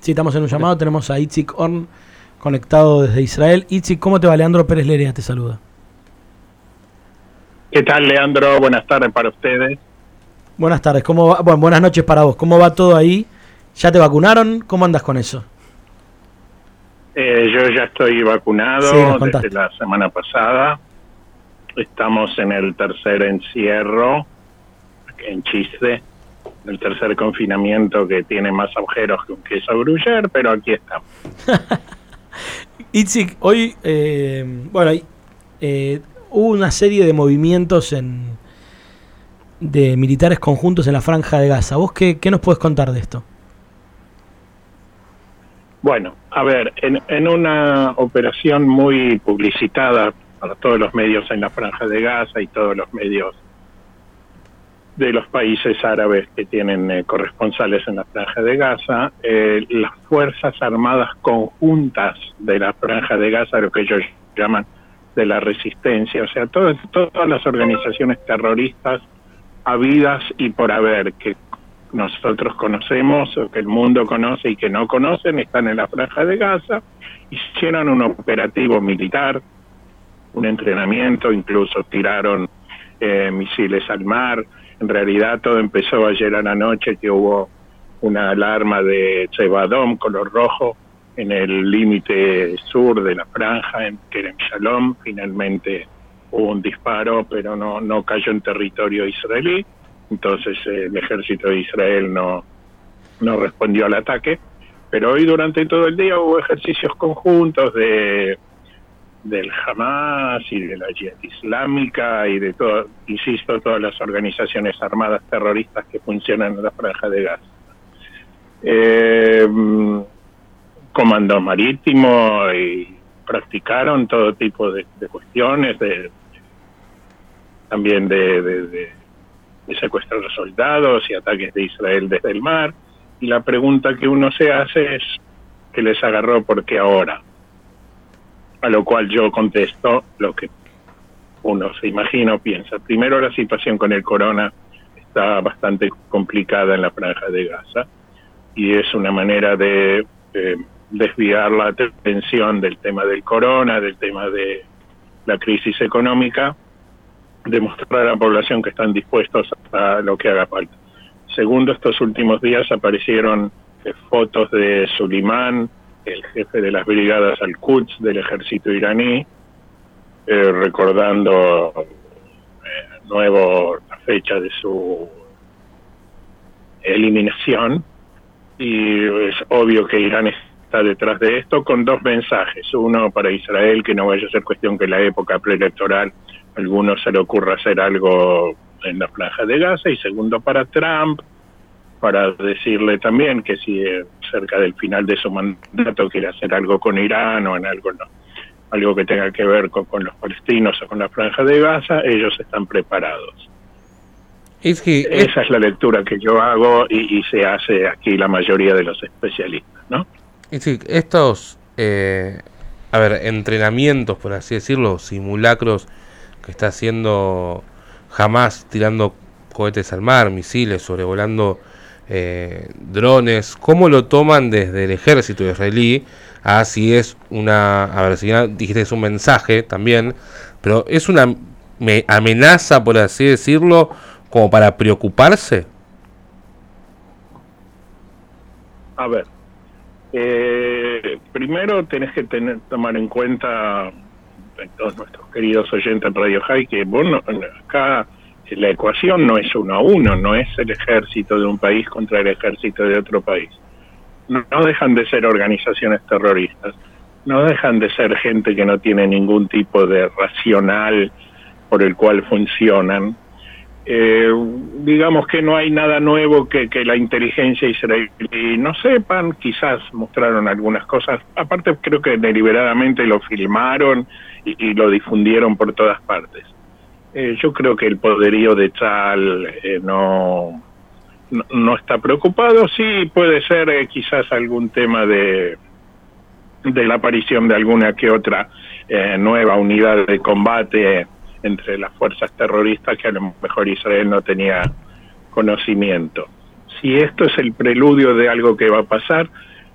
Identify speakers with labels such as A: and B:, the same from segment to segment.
A: Sí, estamos en un llamado, tenemos a Itzik Horn conectado desde Israel. Itzik, ¿cómo te va? Leandro Pérez Lerea te saluda.
B: ¿Qué tal, Leandro? Buenas tardes para ustedes.
A: Buenas tardes, ¿cómo va? Bueno, buenas noches para vos. ¿Cómo va todo ahí? ¿Ya te vacunaron? ¿Cómo andas con eso?
B: Yo ya estoy vacunado,
A: sí,
B: desde la semana pasada. Estamos en el tercer encierro, en Chiste, el tercer confinamiento que tiene más agujeros que un queso gruyère, pero aquí estamos.
A: Itzik, hoy, hubo una serie de movimientos de militares conjuntos en la Franja de Gaza. ¿Vos qué nos podés contar de esto?
B: Bueno, a ver, en una operación muy publicitada para todos los medios en la Franja de Gaza y todos los medios de los países árabes que tienen corresponsales en la Franja de Gaza, las Fuerzas Armadas Conjuntas de la Franja de Gaza, lo que ellos llaman de la resistencia, o sea, todas las organizaciones terroristas habidas y por haber, que nosotros conocemos, o que el mundo conoce y que no conocen, están en la Franja de Gaza, hicieron un operativo militar, un entrenamiento, incluso tiraron misiles al mar. En realidad todo empezó ayer a la noche, que hubo una alarma de Cebadón, color rojo, en el límite sur de la franja, en Kerem Shalom. Finalmente hubo un disparo, pero no cayó en territorio israelí. Entonces el ejército de Israel no respondió al ataque. Pero hoy durante todo el día hubo ejercicios conjuntos del Hamas y de la Yihad Islámica y de todo, insisto, todas las organizaciones armadas terroristas que funcionan en la Franja de Gaza. Comando marítimo, y practicaron todo tipo de cuestiones, también de secuestrar soldados y ataques de Israel desde el mar. Y la pregunta que uno se hace es, ¿qué les agarró? ¿Por qué ahora? A lo cual yo contesto lo que uno se imagina o piensa. Primero, la situación con el corona está bastante complicada en la Franja de Gaza, y es una manera de desviar la atención del tema del corona, del tema de la crisis económica, demostrar a la población que están dispuestos a lo que haga falta. Segundo, estos últimos días aparecieron fotos de Suleimán, el jefe de las brigadas Al-Quds del ejército iraní, recordando la fecha de su eliminación, y es obvio que Irán está detrás de esto, con dos mensajes. Uno, para Israel, que no vaya a ser cuestión que en la época preelectoral a algunos se le ocurra hacer algo en la Franja de Gaza, y segundo, para Trump, para decirle también que si cerca del final de su mandato quiere hacer algo con Irán o en algo que tenga que ver con los palestinos o con la Franja de Gaza, ellos están preparados. Esa es la lectura que yo hago y se hace aquí la mayoría de los especialistas, ¿no?
C: Estos entrenamientos, por así decirlo, simulacros que está haciendo Hamas, tirando cohetes al mar, misiles, sobrevolando drones, ¿cómo lo toman desde el ejército israelí? Si es si ya dijiste es un mensaje también, pero es una amenaza, por así decirlo, como para preocuparse.
B: A ver, primero tenés que tomar en cuenta, todos nuestros queridos oyentes en Radio High, que bueno, acá la ecuación no es 1-1, no es el ejército de un país contra el ejército de otro país. No dejan de ser organizaciones terroristas, no dejan de ser gente que no tiene ningún tipo de racional por el cual funcionan. Digamos que no hay nada nuevo que la inteligencia israelí no sepan. Quizás mostraron algunas cosas, aparte creo que deliberadamente lo filmaron y lo difundieron por todas partes. Yo creo que el poderío de Tzal no está preocupado. Sí puede ser quizás algún tema de la aparición de alguna que otra nueva unidad de combate entre las fuerzas terroristas que a lo mejor Israel no tenía conocimiento. Si esto es el preludio de algo que va a pasar,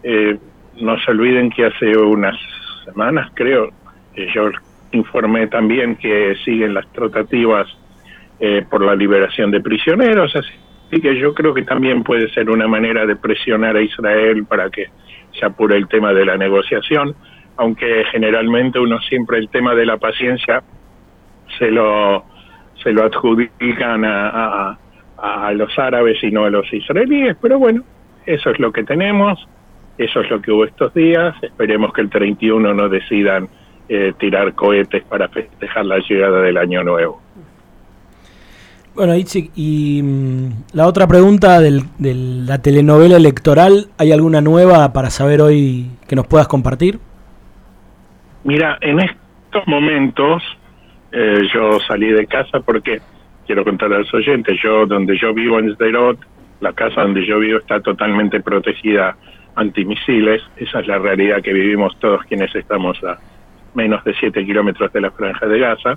B: No se olviden que hace unas semanas, creo, yo informé también que siguen las tratativas por la liberación de prisioneros, así que yo creo que también puede ser una manera de presionar a Israel para que se apure el tema de la negociación, aunque generalmente uno siempre el tema de la paciencia se lo adjudican a los árabes y no a los israelíes, pero bueno, eso es lo que tenemos, eso es lo que hubo estos días, esperemos que el 31 no decidan tirar cohetes para festejar la llegada del Año Nuevo.
A: Bueno, Itzik, y la otra pregunta de la telenovela electoral, ¿hay alguna nueva para saber hoy que nos puedas compartir?
B: Mira, en estos momentos yo salí de casa porque, quiero contar a los oyentes, donde yo vivo en Sderot, la casa donde yo vivo está totalmente protegida antimisiles, esa es la realidad que vivimos todos quienes estamos a menos de 7 kilómetros de la Franja de Gaza,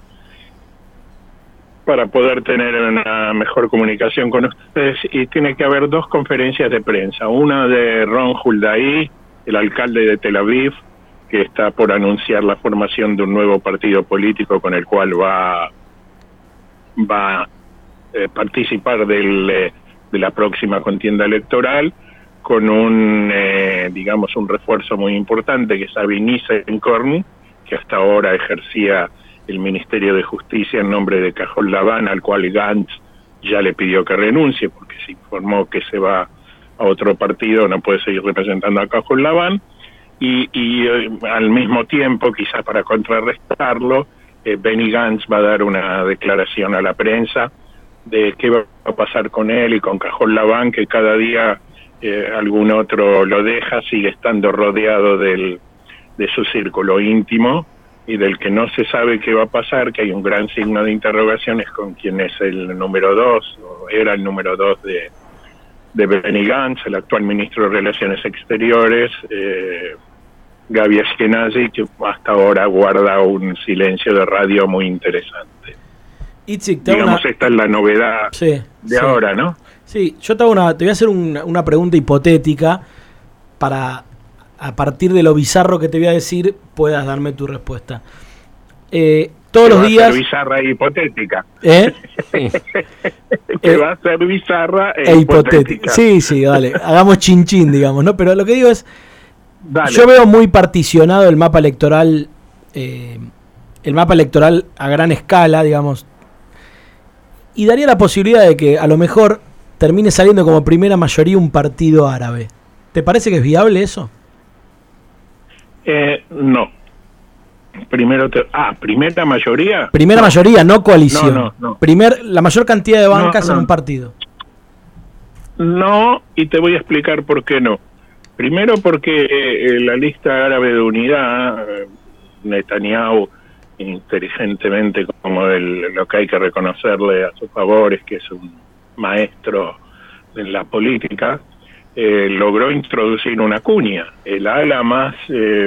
B: para poder tener una mejor comunicación con ustedes, y tiene que haber 2 conferencias de prensa, una de Ron Huldaí, el alcalde de Tel Aviv, que está por anunciar la formación de un nuevo partido político con el cual va a participar de la próxima contienda electoral, con un refuerzo muy importante, que es Avi Nissenkorn, que hasta ahora ejercía el Ministerio de Justicia en nombre de Cajol Labán, al cual Gantz ya le pidió que renuncie, porque se informó que se va a otro partido, no puede seguir representando a Cajol Labán, y al mismo tiempo, quizás para contrarrestarlo, Benny Gantz va a dar una declaración a la prensa de qué va a pasar con él y con Cajol Labán, que cada día algún otro lo deja, sigue estando rodeado de su círculo íntimo, y del que no se sabe qué va a pasar, que hay un gran signo de interrogaciones con quien es el número 2, o era el número 2 de Benny Gantz, el actual ministro de Relaciones Exteriores, Gaby Ashkenazi, que hasta ahora guarda un silencio de radio muy interesante.
A: Itzik,
B: esta es la novedad de ahora, ¿no?
A: Sí, yo te voy a hacer una pregunta hipotética para, a partir de lo bizarro que te voy a decir, puedas darme tu respuesta. Todos los días...
B: Va a ser bizarra e hipotética. Va a ser bizarra e hipotética.
A: Sí, dale. Hagamos chin, digamos, ¿no? Pero lo que digo es...
B: Dale.
A: Yo veo muy particionado el mapa electoral a gran escala, digamos, y daría la posibilidad de que a lo mejor termine saliendo como primera mayoría un partido árabe. ¿Te parece que es viable eso?
B: No. Primera mayoría.
A: Primera mayoría, no coalición.
B: No.
A: La mayor cantidad de bancas en un partido.
B: No, y te voy a explicar por qué no. Primero porque la lista árabe de unidad, Netanyahu, inteligentemente, como lo que hay que reconocerle a su favor es que es un maestro en la política, logró introducir una cuña. El ala más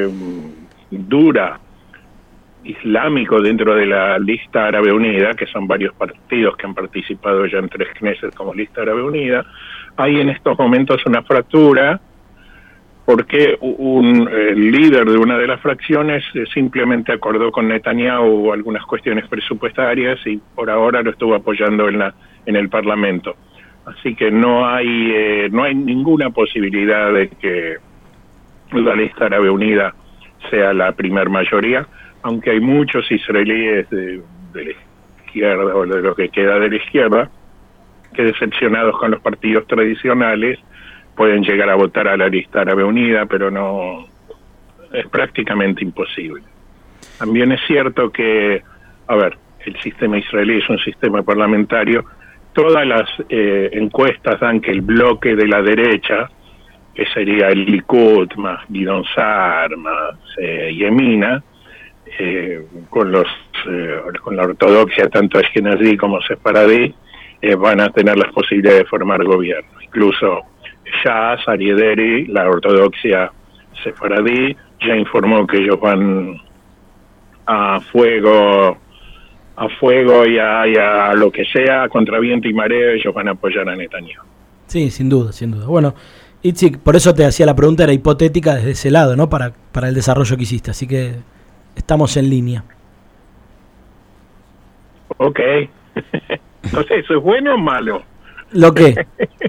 B: dura islámico dentro de la lista árabe unida, que son varios partidos que han participado ya en 3 Knesset como lista árabe unida, hay en estos momentos una fractura porque el líder de una de las fracciones simplemente acordó con Netanyahu algunas cuestiones presupuestarias y por ahora lo estuvo apoyando en el Parlamento. Así que no hay ninguna posibilidad de que la lista árabe unida sea la primer mayoría, aunque hay muchos israelíes de la izquierda o de lo que queda de la izquierda que, decepcionados con los partidos tradicionales, pueden llegar a votar a la lista árabe unida, pero no es prácticamente imposible. También es cierto que, el sistema israelí es un sistema parlamentario. Todas las encuestas dan que el bloque de la derecha, que sería el Likud más Gidon Sa'ar más Yemina, con la ortodoxia tanto ashkenazí como sefaradí, van a tener las posibilidades de formar gobierno. Incluso Shas, Aryeh Deri, la ortodoxia sefaradí, ya informó que ellos van a fuego y a lo que sea, contra viento y marea, ellos van a apoyar a Netanyahu.
A: Sí, sin duda. Bueno, Itzik, por eso te hacía la pregunta, era hipotética desde ese lado, ¿no? Para el desarrollo que hiciste, así que estamos en línea.
B: Ok. No sé, ¿eso es bueno o malo?
A: ¿Lo qué?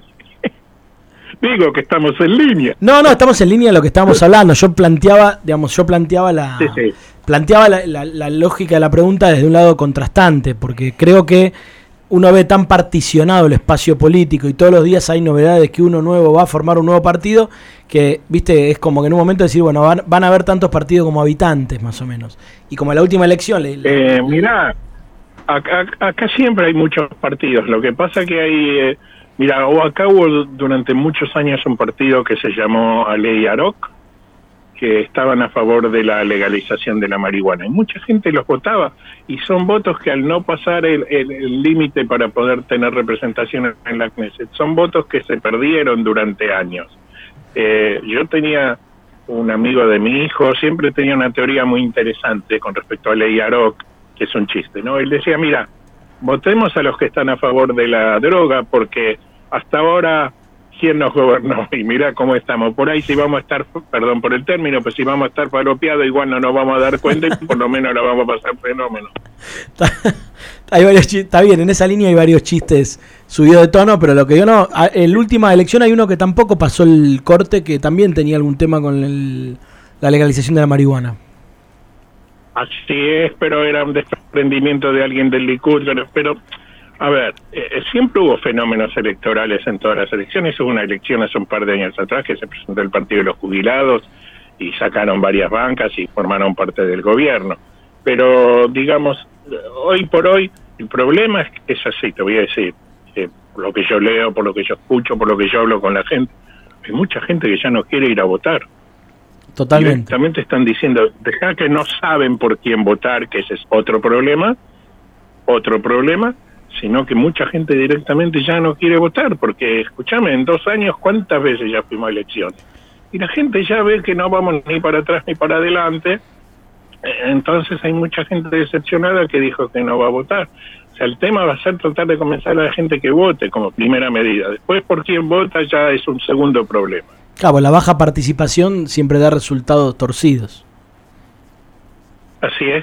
B: Digo que estamos en línea.
A: No, estamos en línea de lo que estábamos hablando. Yo planteaba la...
B: Sí, sí.
A: Planteaba la lógica de la pregunta desde un lado contrastante, porque creo que uno ve tan particionado el espacio político y todos los días hay novedades que uno nuevo va a formar un nuevo partido, que, viste, es como que en un momento decir, bueno, van a haber tantos partidos como habitantes, más o menos. Y como en la última elección...
B: Mirá, acá siempre hay muchos partidos. Lo que pasa que hay... acá hubo durante muchos años un partido que se llamó Alei Aroc, que estaban a favor de la legalización de la marihuana. Y mucha gente los votaba, y son votos que al no pasar el límite para poder tener representación en la Knesset, son votos que se perdieron durante años. Yo tenía un amigo de mi hijo, siempre tenía una teoría muy interesante con respecto a Alei Aroc, que es un chiste, ¿no? Él decía, mira, votemos a los que están a favor de la droga, porque hasta ahora, ¿quién nos gobernó? Y mira cómo estamos. Por ahí si vamos a estar, perdón por el término, pues si vamos a estar palopeados, igual no nos vamos a dar cuenta y por lo menos la vamos a pasar fenómeno.
A: Hay varios está bien, en esa línea hay varios chistes subidos de tono, pero lo que yo no... En la última elección hay uno que tampoco pasó el corte, que también tenía algún tema con la legalización de la marihuana.
B: Así es, pero era un desprendimiento de alguien del Likud, pero... A ver, siempre hubo fenómenos electorales en todas las elecciones. Hubo una elección hace un par de años atrás que se presentó el Partido de los Jubilados y sacaron varias bancas y formaron parte del gobierno. Pero, digamos, hoy por hoy, el problema es que es así, te voy a decir, por lo que yo leo, por lo que yo escucho, por lo que yo hablo con la gente, hay mucha gente que ya no quiere ir a votar.
A: Totalmente.
B: Directamente están diciendo, dejá que no saben por quién votar, que ese es otro problema, sino que mucha gente directamente ya no quiere votar, porque, escúchame, en 2 años, ¿cuántas veces ya fuimos a elecciones? Y la gente ya ve que no vamos ni para atrás ni para adelante, entonces hay mucha gente decepcionada que dijo que no va a votar. O sea, el tema va a ser tratar de convencer a la gente que vote como primera medida. Después, por quién vota ya es un segundo problema.
A: Claro, la baja participación siempre da resultados torcidos.
B: Así es.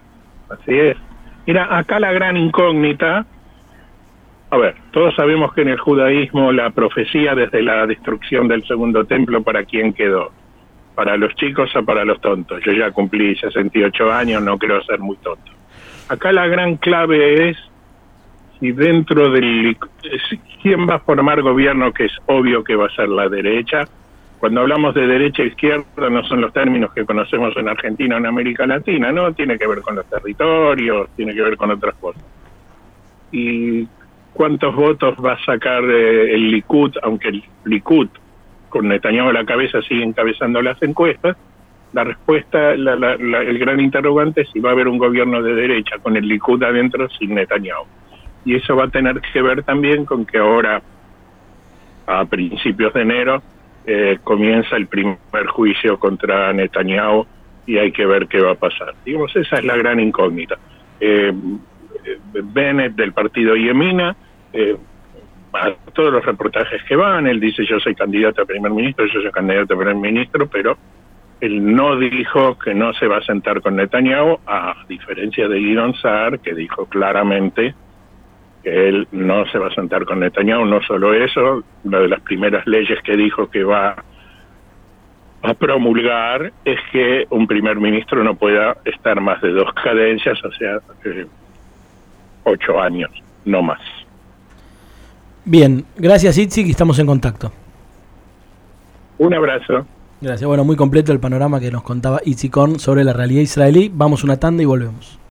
B: Mira, acá la gran incógnita, a ver, todos sabemos que en el judaísmo la profecía desde la destrucción del segundo templo, ¿para quién quedó? ¿Para los chicos o para los tontos? Yo ya cumplí 68 años, no quiero ser muy tonto. Acá la gran clave es si dentro del... ¿quién va a formar gobierno? Que es obvio que va a ser la derecha. Cuando hablamos de derecha e izquierda no son los términos que conocemos en Argentina o en América Latina, ¿no? Tiene que ver con los territorios, tiene que ver con otras cosas. ¿Y cuántos votos va a sacar el Likud? Aunque el Likud, con Netanyahu a la cabeza, sigue encabezando las encuestas, la respuesta, el gran interrogante es si va a haber un gobierno de derecha con el Likud adentro sin Netanyahu. Y eso va a tener que ver también con que ahora, a principios de enero, comienza el primer juicio contra Netanyahu y hay que ver qué va a pasar. Digamos, esa es la gran incógnita. Bennett del partido Yemina, a todos los reportajes que van, él dice yo soy candidato a primer ministro, yo soy candidato a primer ministro, pero él no dijo que no se va a sentar con Netanyahu, a diferencia de Gideon Sa'ar, que dijo claramente que él no se va a sentar con Netanyahu. No solo eso, una de las primeras leyes que dijo que va a promulgar es que un primer ministro no pueda estar más de 2 cadencias, o sea, 8 años, no más.
A: Bien, gracias Itzik, y estamos en contacto.
B: Un abrazo.
A: Gracias, bueno, muy completo el panorama que nos contaba Itzik Horn sobre la realidad israelí. Vamos una tanda y volvemos.